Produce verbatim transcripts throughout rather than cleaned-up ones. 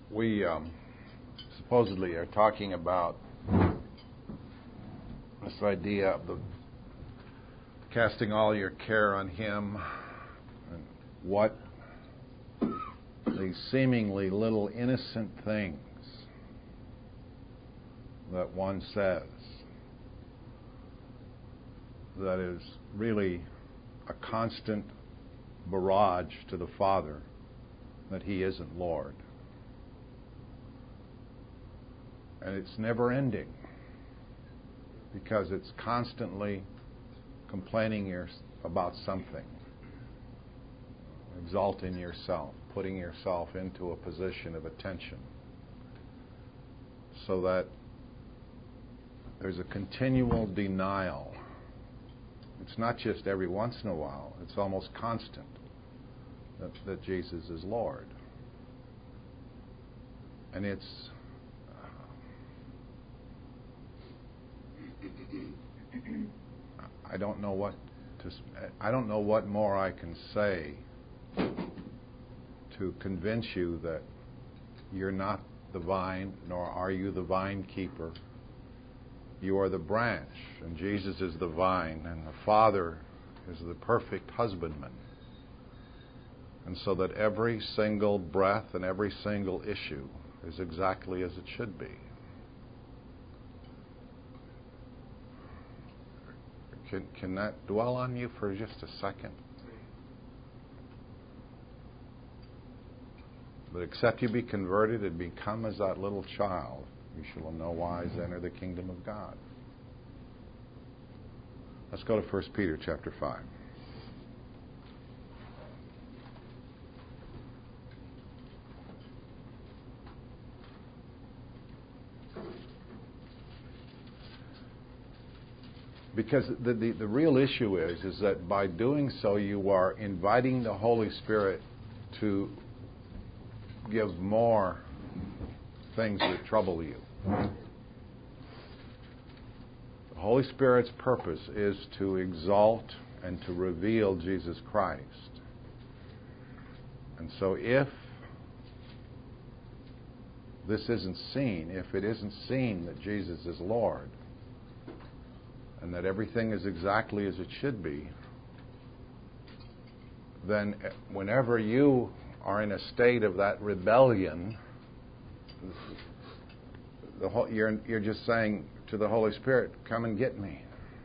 We um, supposedly are talking about this idea of the casting all your care on Him, and what these seemingly little innocent things that one says that is really a constant barrage to the Father that He isn't Lord. And it's never ending because it's constantly complaining your, about something, exalting yourself, putting yourself into a position of attention, so that there's a continual denial. It's not just every once in a while, it's almost constant that, that Jesus is Lord. And it's I don't know what to I don't know what more I can say to convince you that you're not the vine, nor are you the vine keeper. You are the branch, and Jesus is the vine, and the Father is the perfect husbandman. And so that every single breath and every single issue is exactly as it should be. Can, can that dwell on you for just a second? But except you be converted and become as that little child, you shall in no wise enter the kingdom of God. Let's go to First Peter chapter five. Because the, the, the real issue is, is that by doing so you are inviting the Holy Spirit to give more things that trouble you. The Holy Spirit's purpose is to exalt and to reveal Jesus Christ. And so if this isn't seen, if it isn't seen that Jesus is Lord, and that everything is exactly as it should be, then whenever you are in a state of that rebellion, the whole, you're, you're just saying to the Holy Spirit, come and get me.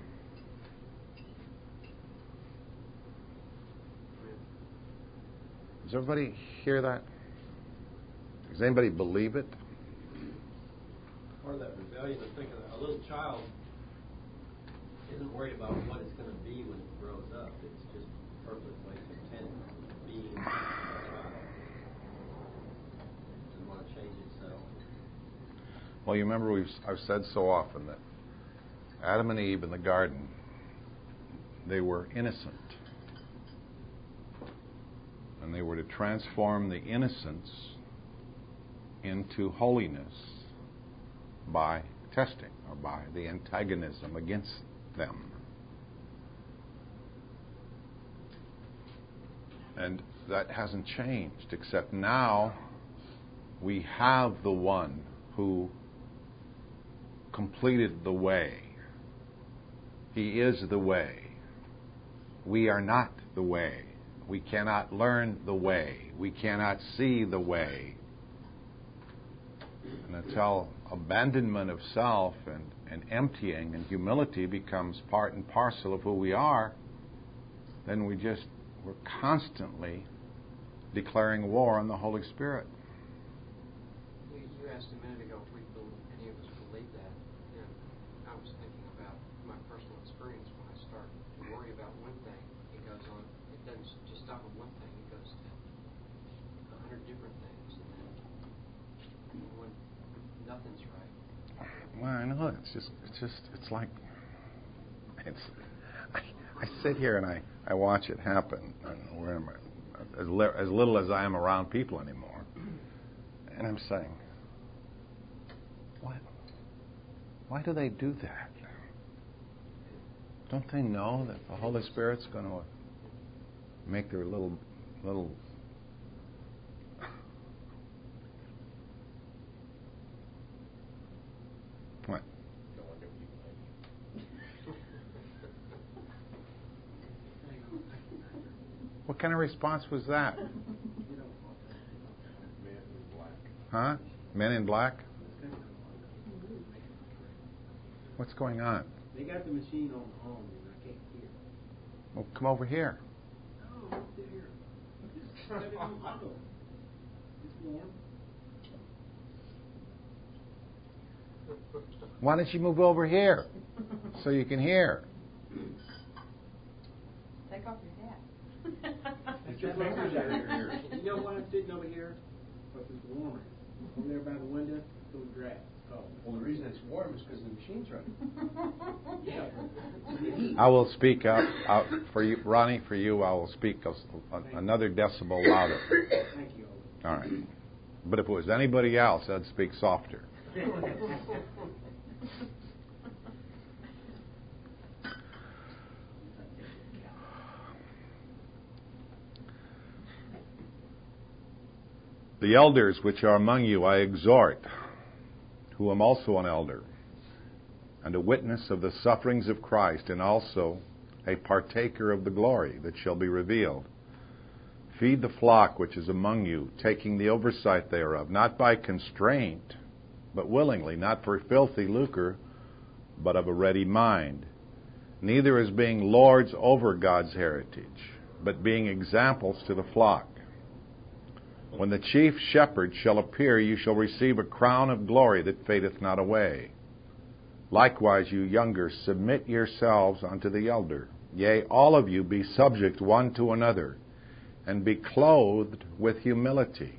Does everybody hear that? Does anybody believe it? Part of that rebellion is thinking a little child isn't worried about what it's going to be when it grows up. It's just perfectly content being a child. Doesn't want to change itself. Well, you remember we've I've said so often that Adam and Eve in the garden, they were innocent. And they were to transform the innocence into holiness by testing or by the antagonism against them. And that hasn't changed, except now we have the one who completed the way. He is the way. We are not the way. We cannot learn the way. We cannot see the way. And until abandonment of self and, and emptying and humility becomes part and parcel of who we are, then we just, we're constantly declaring war on the Holy Spirit. You, you asked a minute ago if we believe, any of us believe that. And I was thinking about my personal experience. When I start to worry about one thing, it goes on. It doesn't just stop with one thing. It goes to a hundred different things. And then when nothing's right. Well, I know. It's just, it's just, it's like, it's, I, I sit here and I, I watch it happen. And where am I? As, li- as little as I am around people anymore. And I'm saying, what? Why do they do that? Don't they know that the Holy Spirit's going to make their little, little What? Don't want them people. What kind of response was that? Man in black. Huh? Men in black? What's going on? They got the machine on the home and I can't hear. Well, come over here. No, up there. Just set it on auto. It's warm. Why don't you move over here so you can hear? Take off your hat. That's your fingers out here. You know why I'm sitting over here? Because it's warmer. Over there by the window, it's over grass. It's cold. Well, the reason it's warm is because the machine's running. Yeah. The heat. I will speak up, out for you, Ronnie. For you, I will speak a, a, another decibel louder. Thank you. All right. But if it was anybody else, I'd speak softer. The elders which are among you I exhort, who am also an elder, and a witness of the sufferings of Christ, and also a partaker of the glory that shall be revealed. Feed the flock which is among you, taking the oversight thereof, not by constraint, but willingly, not for filthy lucre, but of a ready mind, neither as being lords over God's heritage, but being examples to the flock. When the chief shepherd shall appear, you shall receive a crown of glory that fadeth not away. Likewise, you younger, submit yourselves unto the elder. Yea, all of you be subject one to another, and be clothed with humility.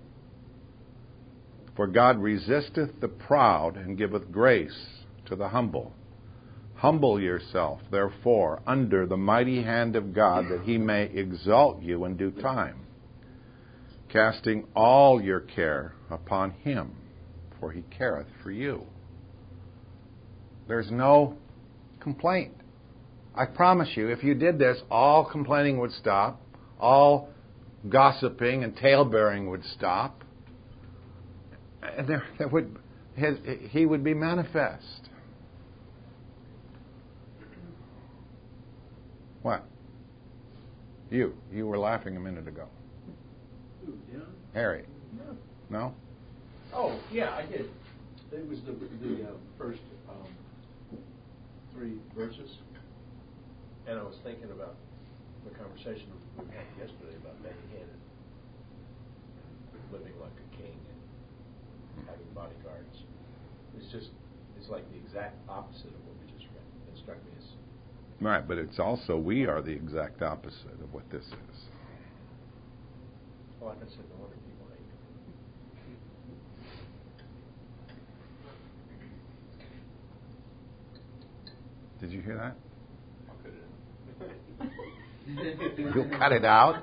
For God resisteth the proud, and giveth grace to the humble. Humble yourself, therefore, under the mighty hand of God, that he may exalt you in due time, casting all your care upon him, for he careth for you. There's no complaint. I promise you, if you did this, all complaining would stop, all gossiping and tale-bearing would stop, and there, there would, his, he would be manifest. What? You. You were laughing a minute ago. Ooh, yeah. Harry. No. No? Oh, yeah, I did. It was the the uh, first um, three verses, and I was thinking about the conversation we had yesterday about being handed, living like a king and having bodyguards. It's just, it's like the exact opposite of what we just read. It struck me as... Right, but it's also, we are the exact opposite of what this is. Well, like I said, no wonder people hate it. Did you hear that? I'll cut it in. You'll cut it out?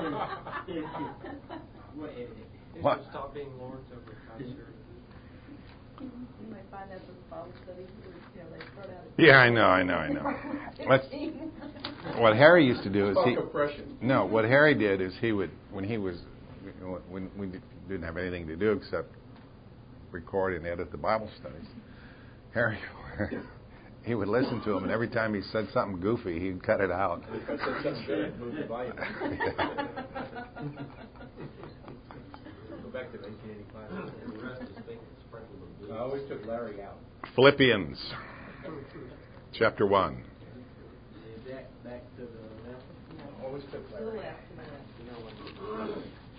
What edit? What? People stop being lords over God's heritage. You might find that with Bible studies, you know, they throw out. Yeah, I know, I know, I know. Let's, what Harry used to do is he... Oppression. No, what Harry did is he would, when he was, when we didn't have anything to do except record and edit the Bible studies, Harry, he would listen to him, and every time he said something goofy, he'd cut it out. If I said something good, I'd move the volume. Go back to nineteen eighty-five. And the rest is pink and sprinkled with blue. I always took Larry out. Philippians, chapter one. Back, back to the left. I always took To the Larry left, out. to the left. You know what?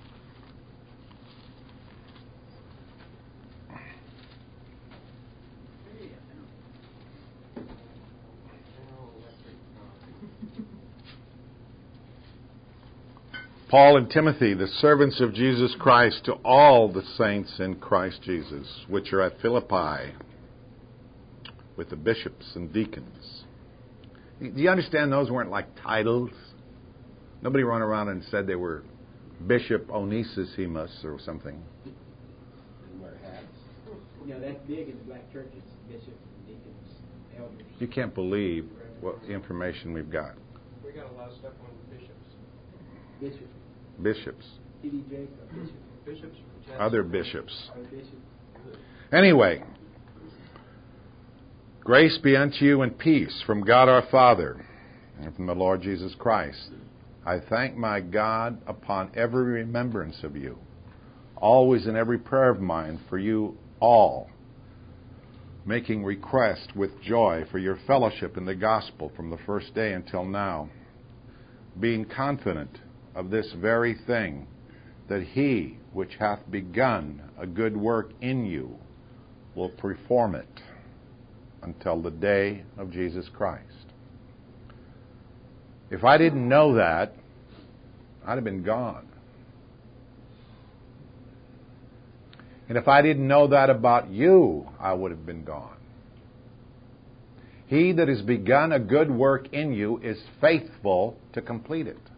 Paul and Timothy, the servants of Jesus Christ, to all the saints in Christ Jesus, which are at Philippi, with the bishops and deacons. Do you understand those weren't like titles? Nobody ran around and said they were Bishop Onesimus or something. And wear hats. You know, that's big in the black churches, bishops and deacons, elders. You can't believe what information we've got. We got a lot of stuff on bishops. Bishop. Bishops. T D Jakes are bishop. Bishops. Other bishops. Are bishop. Anyway, Grace be unto you and peace from God our Father and from the Lord Jesus Christ. I thank my God upon every remembrance of you, always in every prayer of mine for you all, making request with joy for your fellowship in the gospel from the first day until now, being confident of this very thing, that he which hath begun a good work in you will perform it until the day of Jesus Christ. If I didn't know that, I'd have been gone. And if I didn't know that about you, I would have been gone. He that has begun a good work in you is faithful to complete it.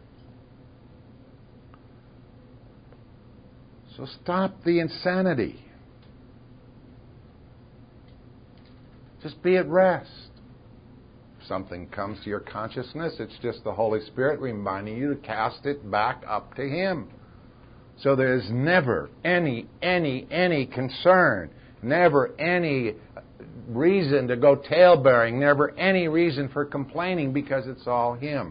So stop the insanity. Just be at rest. If something comes to your consciousness, it's just the Holy Spirit reminding you to cast it back up to Him. So there's never any, any, any concern, never any reason to go tail-bearing, never any reason for complaining, because it's all Him.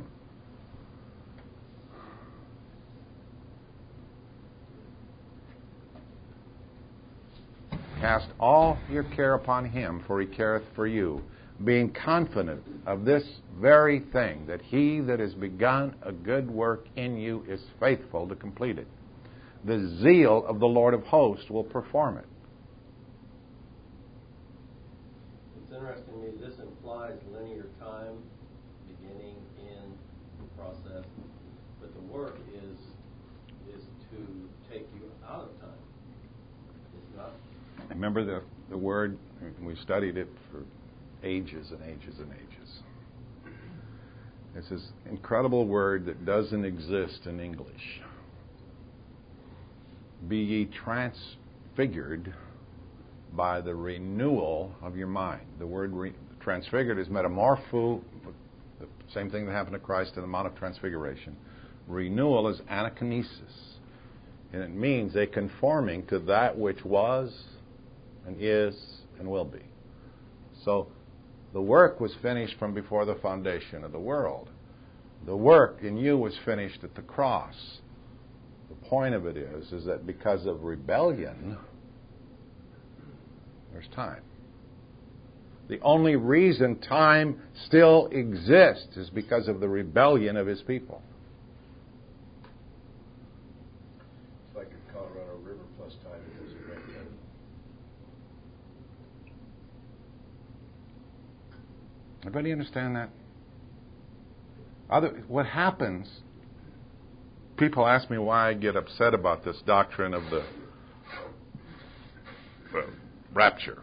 Cast all your care upon Him, for He careth for you, being confident of this very thing, that He that has begun a good work in you is faithful to complete it. The zeal of the Lord of hosts will perform it. It's interesting to me, this implies linear time, beginning, end, process, but the work is is to take you out of time. It's not. Remember the, the word, we studied it for ages and ages and ages. It's this incredible word that doesn't exist in English. Be ye transfigured by the renewal of your mind. The word re- transfigured is metamorpho, the same thing that happened to Christ in the Mount of Transfiguration. Renewal is anakinesis, and it means a conforming to that which was and is and will be. So the work was finished from before the foundation of the world. The work in you was finished at the cross. The point of it is, is that because of rebellion, there's time. The only reason time still exists is because of the rebellion of His people. It's like a Colorado River plus time equals a Grand Canyon. Everybody understand that? Other, what happens, people ask me why I get upset about this doctrine of the uh, rapture.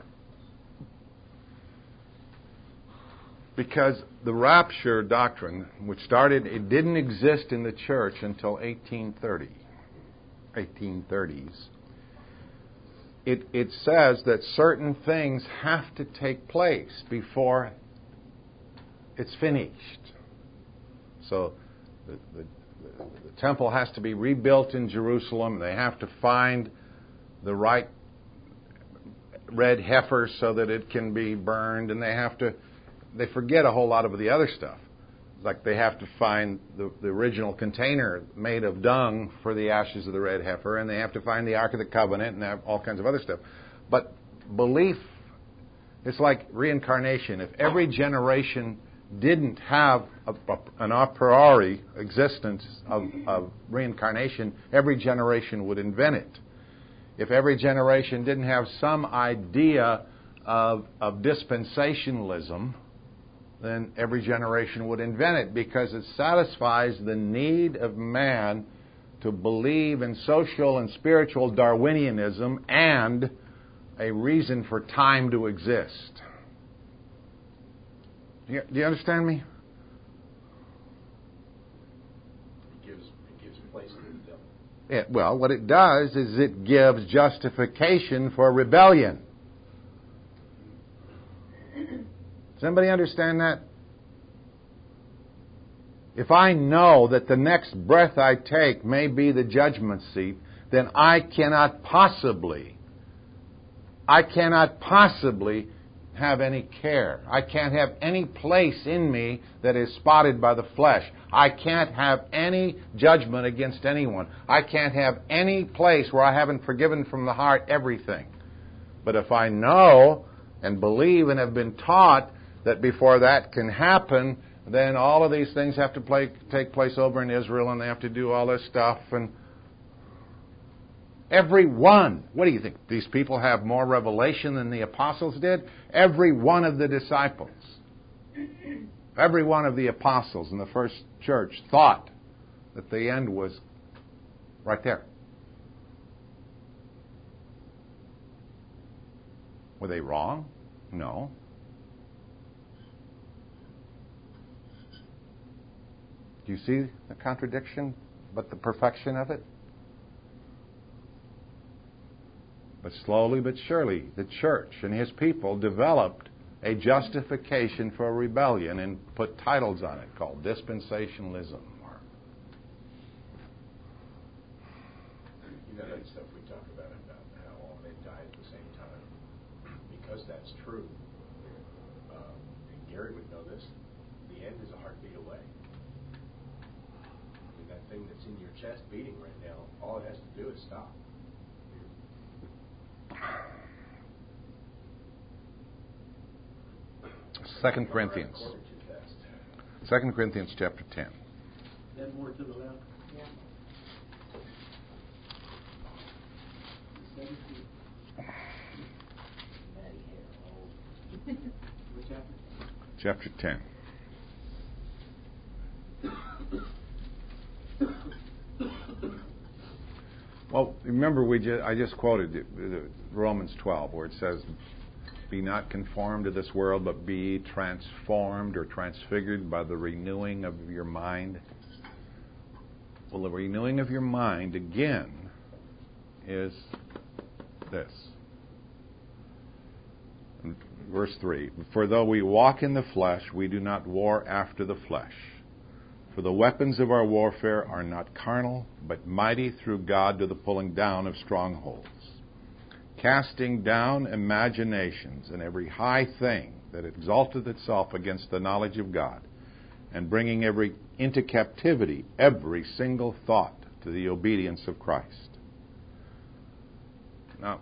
Because the rapture doctrine, which started, it didn't exist in the church until eighteen thirty, eighteen thirties. It, it says that certain things have to take place before it's finished. So the, the, the, the temple has to be rebuilt in Jerusalem. They have to find the right red heifer so that it can be burned, and they have to, they forget a whole lot of the other stuff. Like they have to find the, the original container made of dung for the ashes of the red heifer, and they have to find the Ark of the Covenant, and they have all kinds of other stuff. But belief, it's like reincarnation. If every generation didn't have a, a, an a priori existence of, of reincarnation, every generation would invent it. If every generation didn't have some idea of, of dispensationalism, then every generation would invent it, because it satisfies the need of man to believe in social and spiritual Darwinianism and a reason for time to exist. Do you, do you understand me? It gives, it gives place to the devil. It, well, what it does is it gives justification for rebellion. Does anybody understand that? If I know that the next breath I take may be the judgment seat, then I cannot possibly, I cannot possibly have any care. I can't have any place in me that is spotted by the flesh. I can't have any judgment against anyone. I can't have any place where I haven't forgiven from the heart everything. But if I know and believe and have been taught that before that can happen, then all of these things have to play, take place over in Israel, and they have to do all this stuff. And every one, what do you think? These people have more revelation than the apostles did? Every one of the disciples, every one of the apostles in the first church thought that the end was right there. Were they wrong? No. Do you see the contradiction, but the perfection of it? But slowly but surely, the church and his people developed a justification for rebellion and put titles on it called dispensationalism. You know that stuff we talk about, about how all men die at the same time. Because that's true, um, and Gary would know this, the end is a heartbeat away. I mean, that thing that's in your chest beating right now, all it has to do is stop. Second Corinthians. Second Corinthians chapter ten. That more to the left? Yeah. What chapter? Chapter ten. Well, remember we just, I just quoted Romans twelve, where it says, "Be not conformed to this world, but be transformed or transfigured by the renewing of your mind." Well, the renewing of your mind, again, is this. Verse three, "For though we walk in the flesh, we do not war after the flesh. For the weapons of our warfare are not carnal, but mighty through God to the pulling down of strongholds, casting down imaginations and every high thing that exalteth itself against the knowledge of God, and bringing every into captivity every single thought to the obedience of Christ." Now,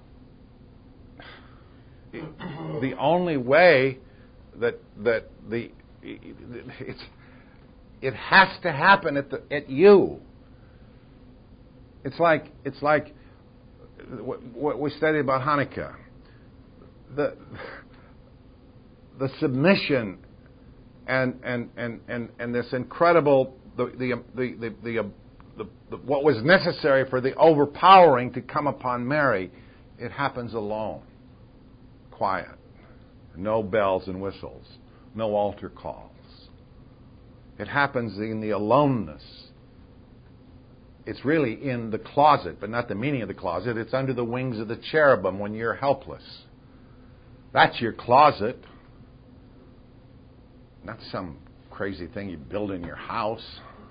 the only way that that the it's it has to happen at the at you. It's like it's like what we studied about Hanukkah. The the submission and and and and, and this incredible the the the the, the, the, the what was necessary for the overpowering to come upon Mary, it happens alone, quiet, no bells and whistles, no altar calls. It happens in the aloneness. It's really in the closet, but not the meaning of the closet. It's under the wings of the cherubim when you're helpless. That's your closet. Not some crazy thing you build in your house.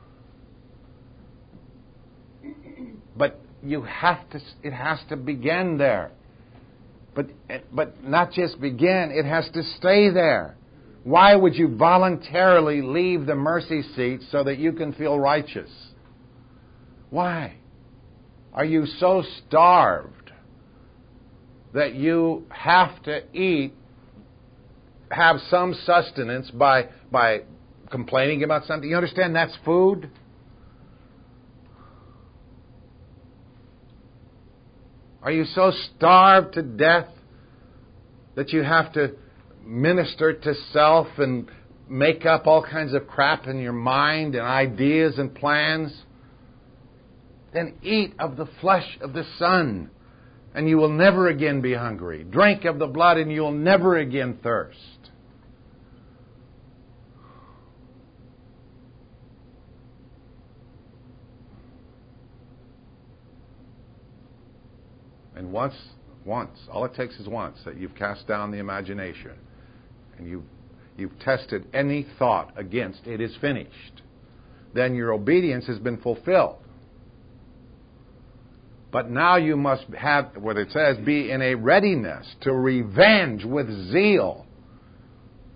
But you have to. It has to begin there. But but not just begin. It has to stay there. Why would you voluntarily leave the mercy seat so that you can feel righteous? Why? Are you so starved that you have to eat, have some sustenance by by complaining about something? You understand that's food? Are you so starved to death that you have to minister to self and make up all kinds of crap in your mind and ideas and plans? Then eat of the flesh of the Son, and you will never again be hungry. Drink of the blood, and you will never again thirst. And once, once, all it takes is once that you've cast down the imagination and you've, you've tested any thought against it is finished, then your obedience has been fulfilled. But now you must have, what it says, be in a readiness to revenge with zeal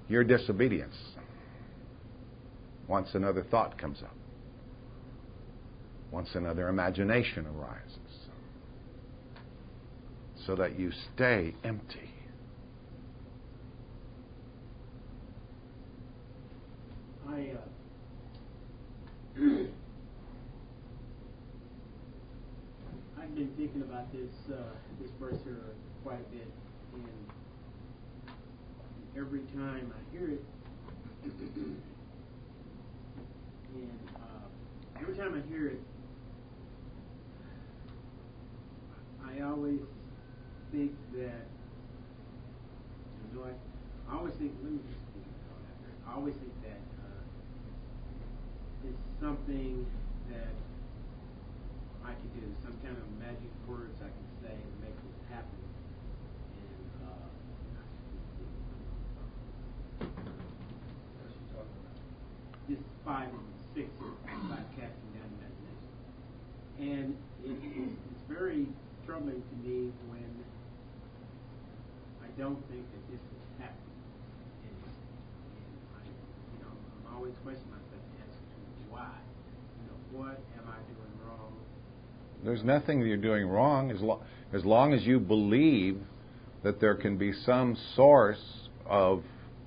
your disobedience once another thought comes up, once another imagination arises, so that you stay empty. I, uh, I've been thinking about this uh, this verse here quite a bit, and every time I hear it, and uh, every time I hear it, I always think that, you know, I, I always think, let me just think about that. I always think that uh, it's something that I can do, some kind of magic words I can say to make it happen. And uh, What's she talking about? this five and six is about casting down imagination. And it, it's very troubling to me when I don't think that this is happening. And, and I, you know, I'm always questioning myself as to why. You know, what am I doing wrong? There's nothing that you're doing wrong as, lo- as long as you believe that there can be some source of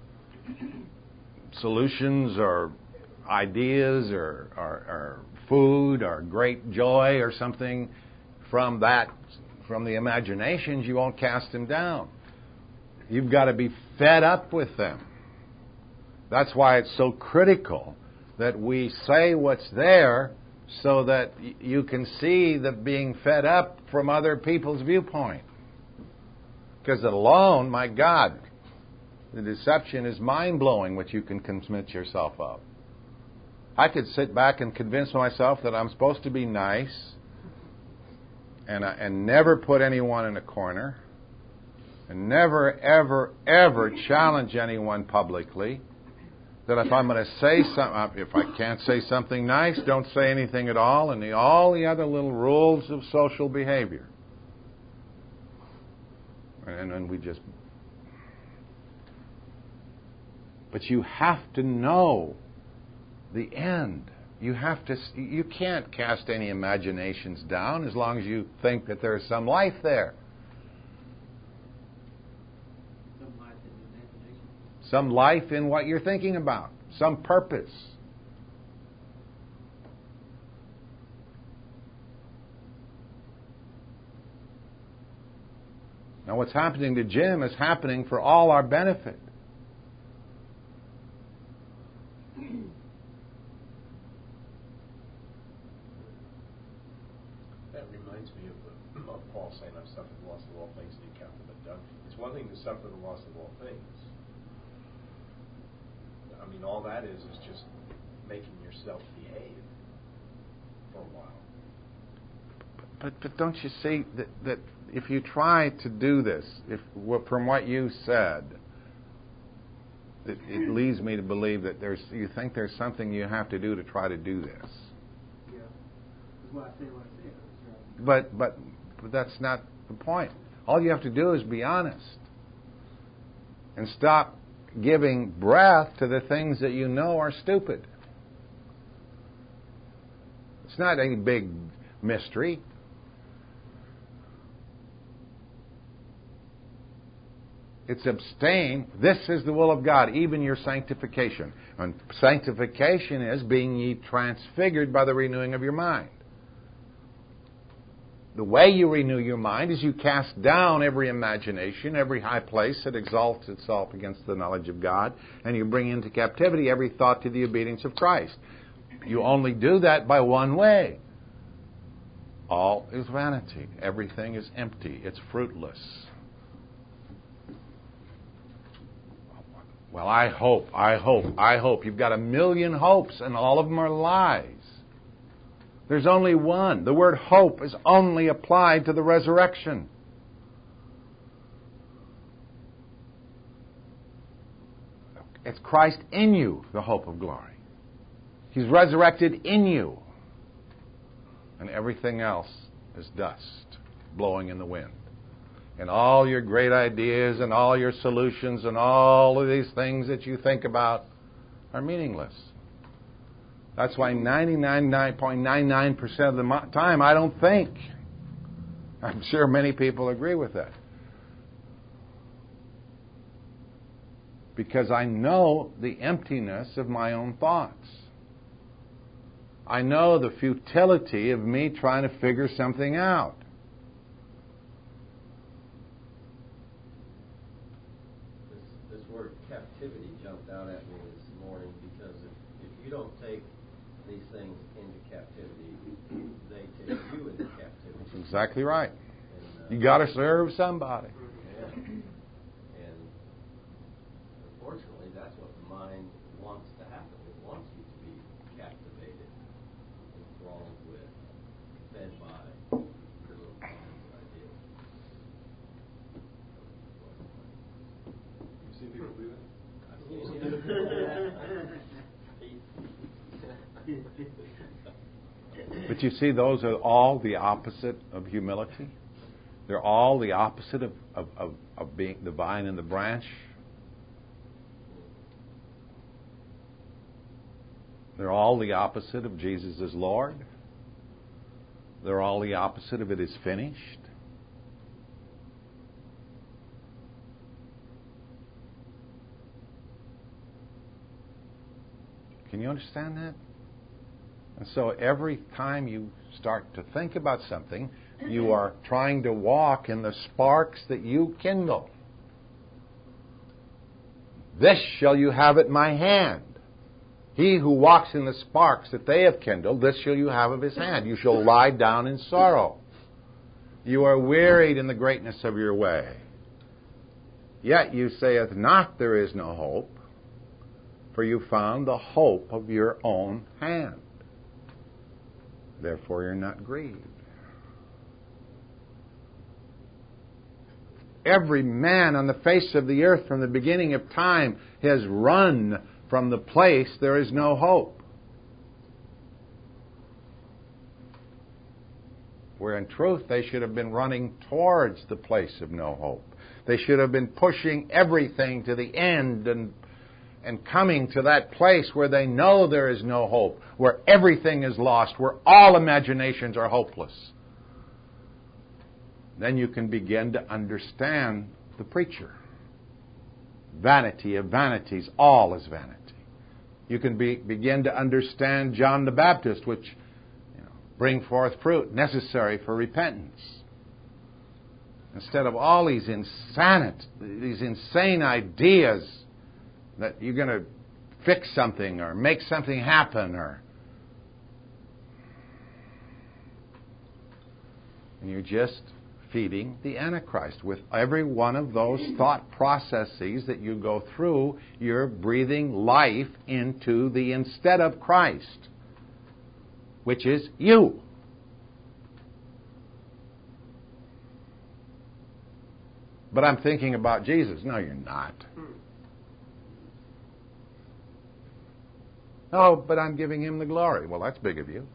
solutions or ideas or, or, or food or great joy or something from that, from the imaginations, you won't cast them down. You've got to be fed up with them. That's why it's so critical that we say what's there so that y- you can see the being fed up from other people's viewpoint. Because alone, my God, the deception is mind-blowing what you can convince yourself of. I could sit back and convince myself that I'm supposed to be nice and, uh, and never put anyone in a corner and never, ever, ever challenge anyone publicly. That if I'm going to say something, if I can't say something nice, don't say anything at all, and the, all the other little rules of social behavior. And then we just... But you have to know the end. You have to. You can't cast any imaginations down as long as you think that there is some life there. Some life in the imagination. Some life in what you're thinking about. Some purpose. Now what's happening to Jim is happening for all our benefit. That reminds me of, the, of Paul saying, I've suffered the loss of all things and you count them but done. It's one thing to suffer the loss of all things. I mean, all that is is just making yourself behave for a while. But but don't you see that, that if you try to do this, if from what you said, it, it leads me to believe that there's you think there's something you have to do to try to do this. Yeah. That's why I say what I say. But but but that's not the point. All you have to do is be honest and stop giving breath to the things that you know are stupid. It's not any big mystery. It's abstain. This is the will of God, even your sanctification. And sanctification is being ye transfigured by the renewing of your mind. The way you renew your mind is you cast down every imagination, every high place that exalts itself against the knowledge of God, and you bring into captivity every thought to the obedience of Christ. You only do that by one way. All is vanity. Everything is empty. It's fruitless. Well, I hope, I hope, I hope. You've got a million hopes, and all of them are lies. There's only one. The word hope is only applied to the resurrection. It's Christ in you, the hope of glory. He's resurrected in you. And everything else is dust blowing in the wind. And all your great ideas and all your solutions and all of these things that you think about are meaningless. That's why ninety-nine point nine nine percent of the time I don't think. I'm sure many people agree with that. Because I know the emptiness of my own thoughts. I know the futility of me trying to figure something out. This, this word captivity jumped out at me this morning because if, if you don't take these things into captivity, they take you into captivity. That's exactly right. And, uh, You got to serve somebody. Yeah. And unfortunately, that's what the mind wants to happen. It wants you to be captivated, enthralled with, fed by your little thoughts and ideas. You see people do that? I've seen it. But you see, those are all the opposite of humility. They're all the opposite of, of, of, of being the vine and the branch. They're all the opposite of Jesus as Lord. They're all the opposite of it is finished. Can you understand that? And so every time you start to think about something, you are trying to walk in the sparks that you kindle. This shall you have at my hand. He who walks in the sparks that they have kindled, this shall you have of his hand. You shall lie down in sorrow. You are wearied in the greatness of your way. Yet you saith not, there is no hope, for you found the hope of your own hand. Therefore you're not grieved. Every man on the face of the earth from the beginning of time has run from the place there is no hope. Where in truth they should have been running towards the place of no hope. They should have been pushing everything to the end and and coming to that place where they know there is no hope, where everything is lost, where all imaginations are hopeless. Then you can begin to understand the preacher. Vanity of vanities, all is vanity. You can be, begin to understand John the Baptist, which you know, bring forth fruit necessary for repentance. Instead of all these insanity, these insane ideas that you're going to fix something or make something happen, or and you're just feeding the Antichrist. With every one of those thought processes that you go through, you're breathing life into the instead of Christ, which is you. But I'm thinking about Jesus. No, you're not. Oh, but I'm giving him the glory. Well, that's big of you.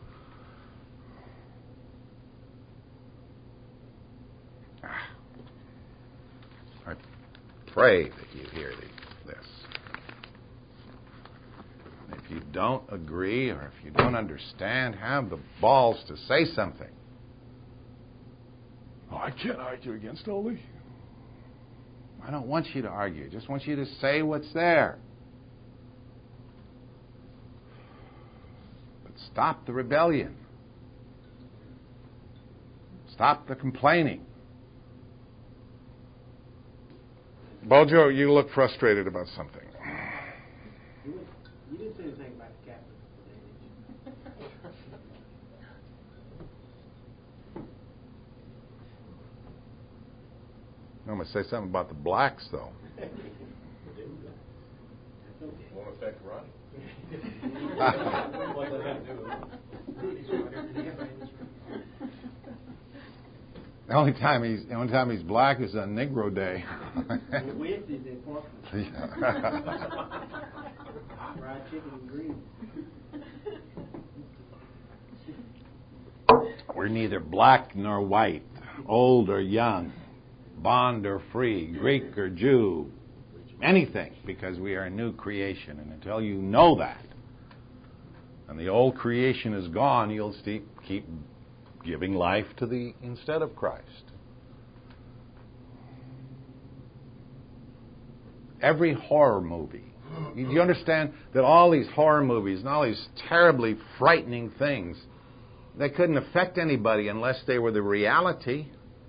I pray that you hear this. If you don't agree or if you don't understand, have the balls to say something. Oh, I can't argue against Ole. I don't want you to argue. I just want you to say what's there. Stop the rebellion. Stop the complaining. Bojo, you look frustrated about something. You, went, you didn't say anything about the Catholics today, did you? I'm going to say something about the blacks, though. That's okay. Won't affect Ronnie. What does that have to do with it? The only time he's the only time he's black is on Negro Day. Wednesday's in Portland. Fried chicken and greens. We're neither black nor white, old or young, bond or free, Greek or Jew, anything, because we are a new creation. And until you know that, and the old creation is gone, you'll st- keep giving life to the instead of Christ. Every horror movie. Do you understand that all these horror movies and all these terribly frightening things, they couldn't affect anybody unless they were the reality?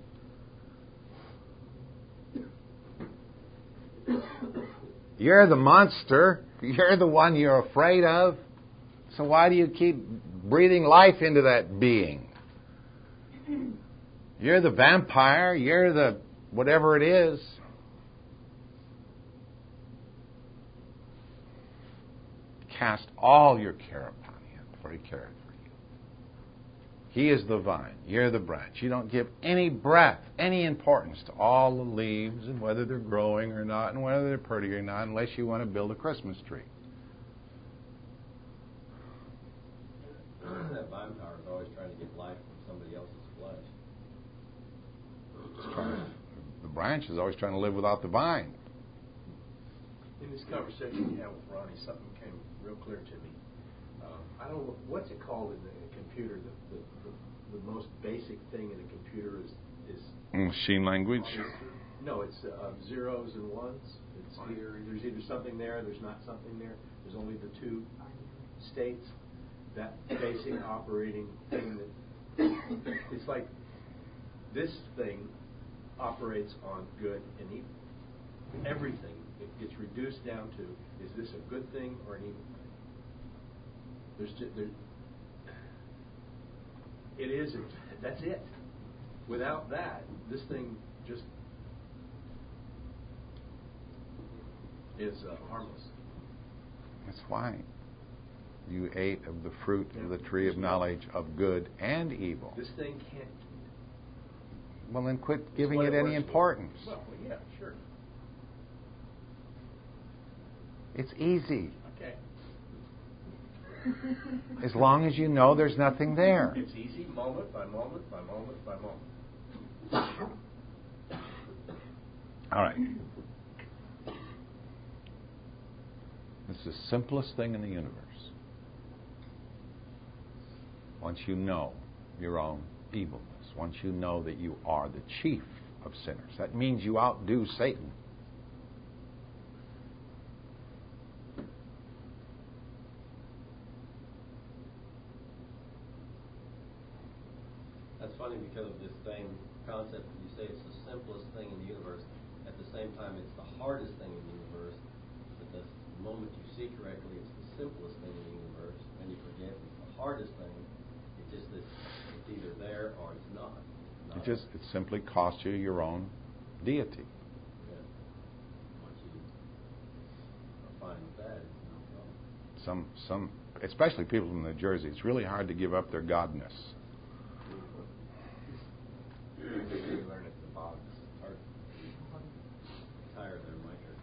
You're the monster. You're the one you're afraid of. So why do you keep breathing life into that being? You're the vampire. You're the whatever it is. Cast all your care upon Him, for He careth for you. He is the vine. You're the branch. You don't give any breath, any importance to all the leaves and whether they're growing or not and whether they're pretty or not unless you want to build a Christmas tree. That vine power is always trying to get life from somebody else's flesh. It's trying to, the branch is always trying to live without the vine. In this conversation you had with Ronnie, something came real clear to me. Um, I don't know, what's it called in the computer? The, the, the, the most basic thing in a computer is... is Machine language? Is, no, it's uh, zeros and ones. It's either, there's either something there, there's not something there. There's only the two states. That basic operating thing that... It's like this thing operates on good and evil. Everything. It gets reduced down to, is this a good thing or an evil thing? There's just, there, it is, that's it. Without that, this thing just is uh, harmless. That's why you ate of the fruit of the tree of knowledge of good and evil. This thing can't... Well, then quit giving it it any works importance. for. Well, yeah, sure. It's easy. Okay. As long as you know there's nothing there. It's easy, moment by moment by moment by moment. All right. This is the simplest thing in the universe. Once you know your own evilness, once you know that you are the chief of sinners, that means you outdo Satan. That's funny because of this same concept. You say it's the simplest thing in the universe. At the same time, it's the hardest thing in the universe. But the moment you see correctly, it's the simplest thing in the universe. And you forget it's the hardest thing. It's just that it's either there or it's not. not It just it simply costs you your own deity. Yeah. Once you are fine with that, it's no problem. Some some especially people from New Jersey, it's really hard to give up their godness. You learn at the box. Hard. Tire there,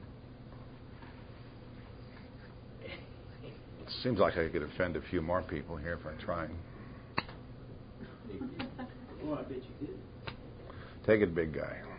Mike. It seems like I could offend a few more people here if I'm trying. Well, I bet you did. Take it, big guy.